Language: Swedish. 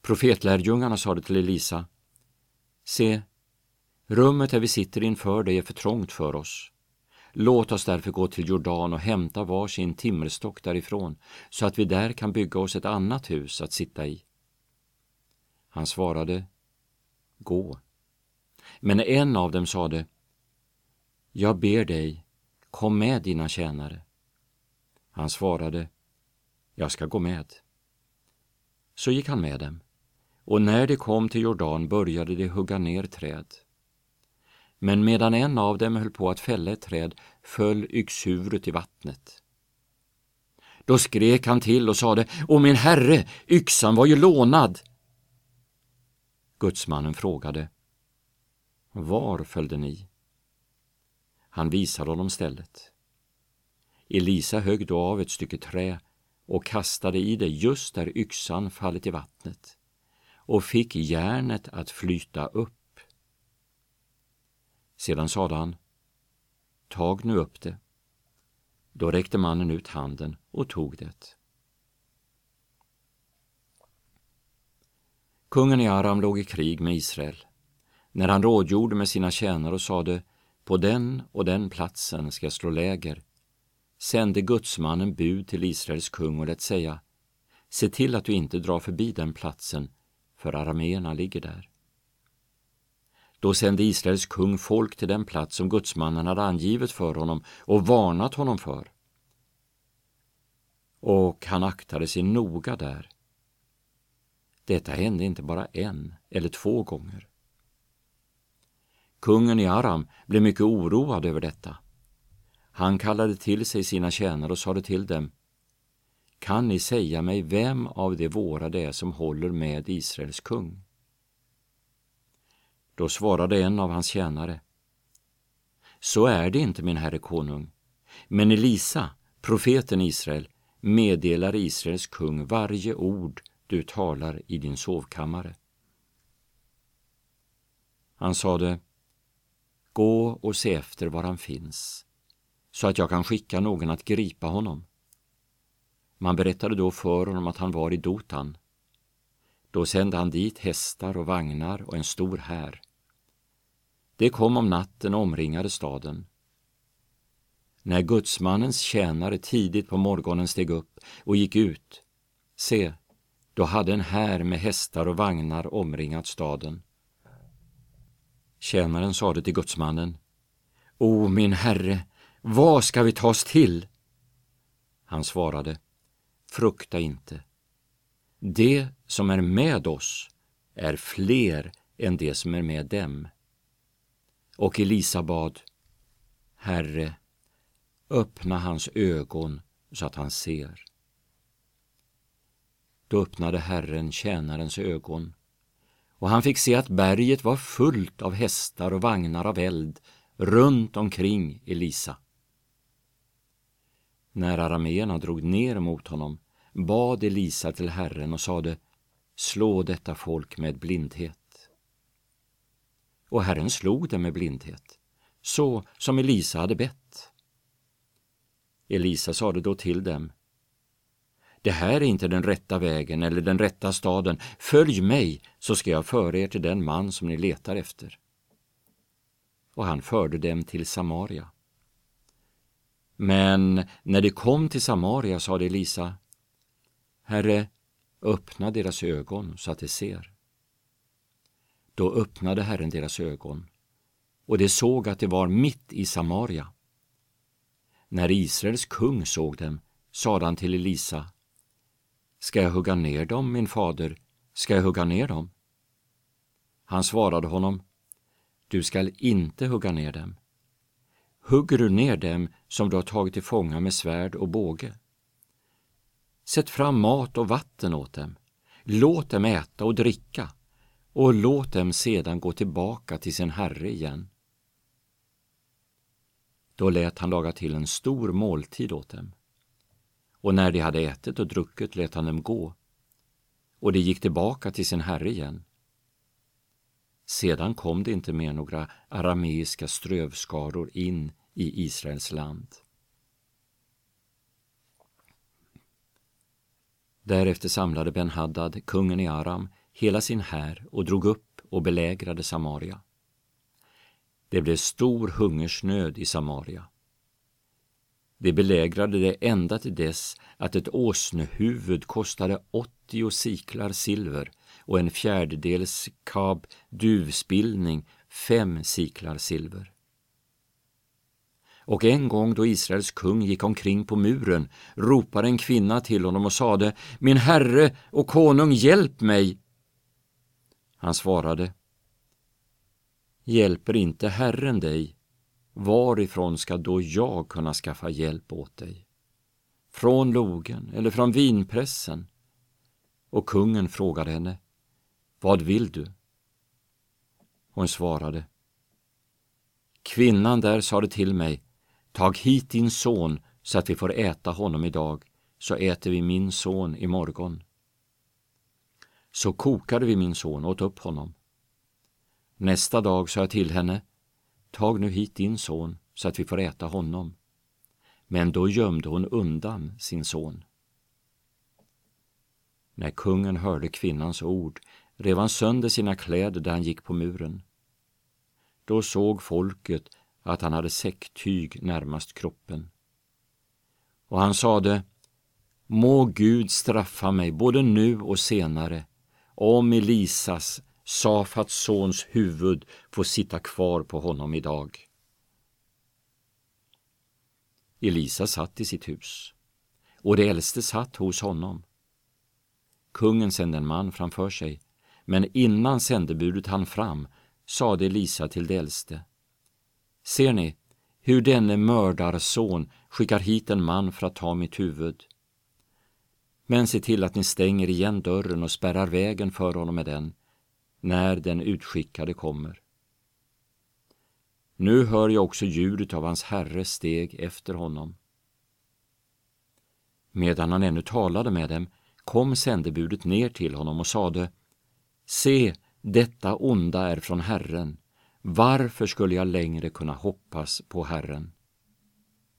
Profetlärjungarna sade till Elisa: Se, rummet där vi sitter inför dig är för trångt för oss. Låt oss därför gå till Jordan och hämta varsin timmerstock därifrån, så att vi där kan bygga oss ett annat hus att sitta i. Han svarade: Gå. Men en av dem sade: Jag ber dig, kom med dina tjänare. Han svarade: Jag ska gå med. Så gick han med dem, och när de kom till Jordan började de hugga ner träd. Men medan en av dem höll på att fälla ett träd föll yxhuvudet i vattnet. Då skrek han till och sade: Åh min herre, yxan var ju lånad. Gudsmannen frågade: Var föll den i? Han visade honom stället. Elisa högg då av ett stycke trä och kastade i det just där yxan fallit i vattnet och fick järnet att flyta upp. Sedan sade han: Tag nu upp det. Då räckte mannen ut handen och tog det. Kungen i Aram låg i krig med Israel. När han rådgjorde med sina tjänare och sade: På den och den platsen ska jag slå läger, sände gudsmannen bud till Israels kung och lät säga: Se till att du inte drar förbi den platsen, för arameerna ligger där. Då sände Israels kung folk till den plats som gudsmannen hade angivit för honom och varnat honom för. Och han aktade sig noga där. Detta hände inte bara en eller två gånger. Kungen i Aram blev mycket oroad över detta. Han kallade till sig sina tjänare och sade till dem: Kan ni säga mig vem av de våra det är som håller med Israels kung? Då svarade en av hans tjänare: Så är det inte, min herre konung, men Elisa, profeten Israel, meddelar Israels kung varje ord du talar i din sovkammare. Han sade: Gå och se efter var han finns, så att jag kan skicka någon att gripa honom. Man berättade då för honom att han var i Dotan. Då sände han dit hästar och vagnar och en stor här. Det kom om natten och omringade staden. När gudsmannens tjänare tidigt på morgonen steg upp och gick ut, se, då hade en här med hästar och vagnar omringat staden. Tjänaren sade till gudsmannen: O min herre, vad ska vi ta oss till? Han svarade: Frukta inte. Det som är med oss är fler än det som är med dem. Och Elisa bad: Herre, öppna hans ögon så att han ser. Då öppnade Herren tjänarens ögon, och han fick se att berget var fullt av hästar och vagnar av eld runt omkring Elisa. När arameerna drog ner mot honom bad Elisa till Herren och sade: Slå detta folk med blindhet. Och Herren slog dem med blindhet, så som Elisa hade bett. Elisa sade då till dem: Det här är inte den rätta vägen eller den rätta staden. Följ mig, så ska jag föra er till den man som ni letar efter. Och han förde dem till Samaria. Men när de kom till Samaria sade Elisa: Herre, öppna deras ögon så att de ser. Då öppnade Herren deras ögon, och de såg att det var mitt i Samaria. När Israels kung såg dem, sade han till Elisa: Ska jag hugga ner dem, min fader? Ska jag hugga ner dem? Han svarade honom: Du skall inte hugga ner dem. Hugger du ner dem som du har tagit till fånga med svärd och båge? Sätt fram mat och vatten åt dem. Låt dem äta och dricka, och låt dem sedan gå tillbaka till sin herre igen. Då lät han laga till en stor måltid åt dem. Och när de hade ätit och druckit lät han dem gå, och de gick tillbaka till sin herre igen. Sedan kom det inte mer några arameiska strövskaror in i Israels land. Därefter samlade Ben-Hadad, kungen i Aram, hela sin här och drog upp och belägrade Samaria. Det blev stor hungersnöd i Samaria. De belägrade det ända till dess att ett åsnehuvud kostade 80 siklar silver och en fjärdedels kab duvspillning 5 siklar silver. Och en gång då Israels kung gick omkring på muren ropade en kvinna till honom och sade: Min herre och konung, hjälp mig! Han svarade: Hjälper inte Herren dig, varifrån ska då jag kunna skaffa hjälp åt dig? Från logen eller från vinpressen? Och kungen frågade henne: Vad vill du? Hon svarade: Kvinnan där sade till mig: Tag hit din son så att vi får äta honom idag, så äter vi min son imorgon. Så kokade vi min son och åt upp honom. Nästa dag sa jag till henne: Tag nu hit din son så att vi får äta honom. Men då gömde hon undan sin son. När kungen hörde kvinnans ord rev han sönder sina kläder där han gick på muren. Då såg folket att han hade säcktyg närmast kroppen. Och han sade: Må Gud straffa mig både nu och senare, om Elisas, Safats sons huvud, får sitta kvar på honom idag. Elisa satt i sitt hus, och det äldste satt hos honom. Kungen sände en man framför sig, men innan sändebudet hann fram sade Elisa till det äldste: Ser ni hur denne mördarson skickar hit en man för att ta mitt huvud? Men se till att ni stänger igen dörren och spärrar vägen för honom med den, när den utskickade kommer. Nu hör jag också ljudet av hans herres steg efter honom. Medan han ännu talade med dem kom sändebudet ner till honom och sade: Se, detta onda är från Herren. Varför skulle jag längre kunna hoppas på Herren?